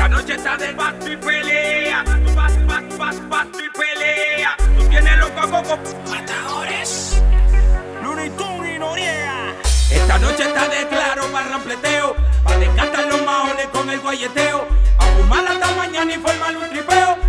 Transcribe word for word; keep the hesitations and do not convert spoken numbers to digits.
Esta noche está de pasto y pelea. Tú vas, vas, vas, pasto y pelea. Tú tienes loco a coco matadores. Looney Tunes y Noriega. Esta noche está de claro para rampleteo, pa' descartar los maones con el guayeteo, a fumar hasta mañana y formar un tripeo.